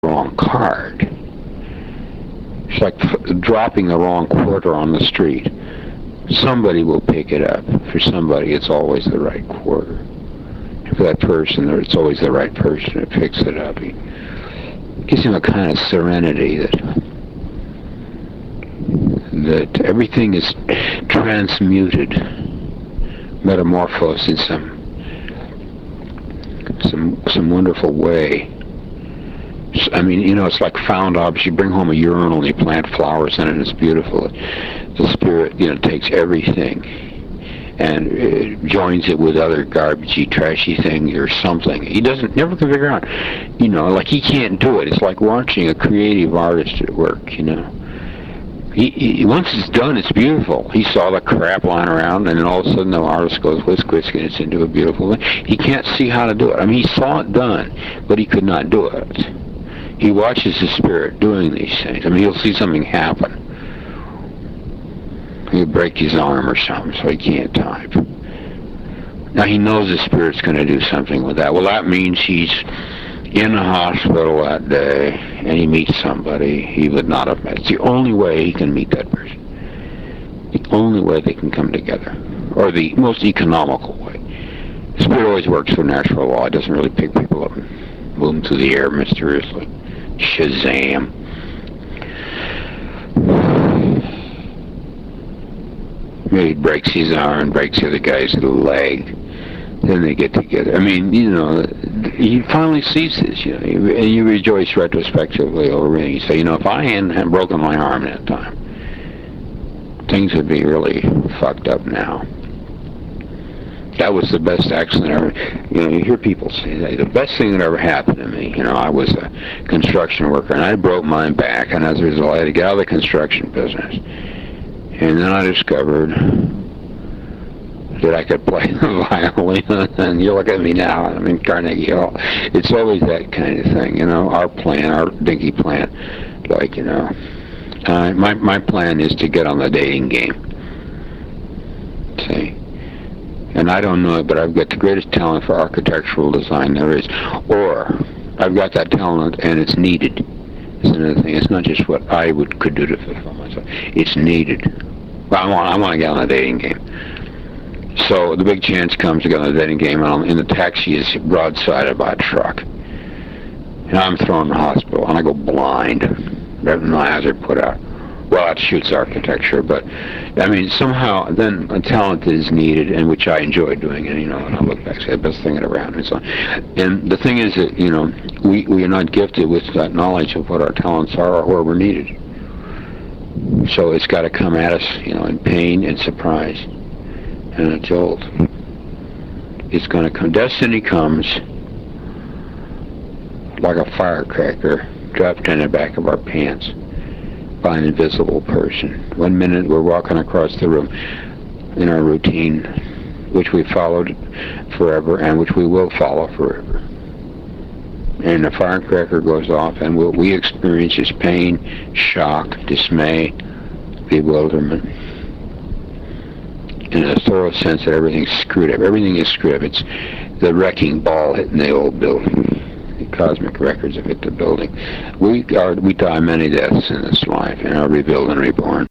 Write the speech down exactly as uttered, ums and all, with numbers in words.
wrong card. It's like f- dropping the wrong quarter on the street. Somebody will pick it up. For somebody, it's always the right quarter. For that person, it's always the right person that picks it up. It gives him a kind of serenity that that everything is transmuted, metamorphosed in some some some wonderful way. I mean, you know, it's like found objects. You bring home a urinal and you plant flowers in it, and it's beautiful. The spirit, you know, takes everything and it joins it with other garbagey, trashy things or something. He doesn't, never can figure out, you know, like he can't do it. It's like watching a creative artist at work, you know. He, he once it's done, it's beautiful. He saw the crap lying around, and then all of a sudden the artist goes whisk whisk and it's into a beautiful thing. He can't see how to do it. I mean, he saw it done, but he could not do it. He watches the spirit doing these things. I mean, he'll see something happen. He'll break his arm or something, so he can't type. Now, he knows the spirit's going to do something with that. Well, that means he's in the hospital that day, and he meets somebody he would not have met. It's the only way he can meet that person. The only way they can come together. Or the most economical way. The spirit always works for natural law. It doesn't really pick people up and move them through the air mysteriously. Shazam. Maybe he breaks his arm, breaks the other guy's leg. Then they get together. I mean, you know, he finally sees this, you know, and you rejoice retrospectively over it. You say, you know, if I hadn't had broken my arm that time, things would be really fucked up now. That was the best accident ever. You know, you hear people say that. The best thing that ever happened to me, you know, I was a construction worker, and I broke my back, and as a result, I had to get out of the construction business. And then I discovered that I could play the violin, and you look at me now, I'm in Carnegie Hall. It's always that kind of thing, you know, our plan, our dinky plan. Like, you know, uh, my, my plan is to get on the dating game. See? And I don't know it, but I've got the greatest talent for architectural design there is. Or, I've got that talent, and it's needed. It's another thing. It's not just what I would could do to fulfill myself. It's needed. Well, I want, I want to get on the dating game. So the big chance comes to get on the dating game, and I'm in the taxi is broadsided by a truck. And I'm thrown in the hospital, and I go blind. My eyes are put out. Well, that shoots architecture, but, I mean, somehow, then a talent is needed, and which I enjoy doing, and, you know, and I look back and say, the best thing around, and so on. And the thing is that, you know, we, we are not gifted with that knowledge of what our talents are or where we're needed. So it's got to come at us, you know, in pain and surprise and a jolt. It's going to come. Destiny comes like a firecracker dropped in the back of our pants by an invisible person. One minute we're walking across the room in our routine, which we followed forever and which we will follow forever. And the firecracker goes off, and what we experience is pain, shock, dismay, bewilderment, and a thorough sense that everything's screwed up. Everything is screwed up. It's the wrecking ball hitting the old building. The cosmic records have hit the building. We are we die many deaths in this life and are rebuilt and reborn.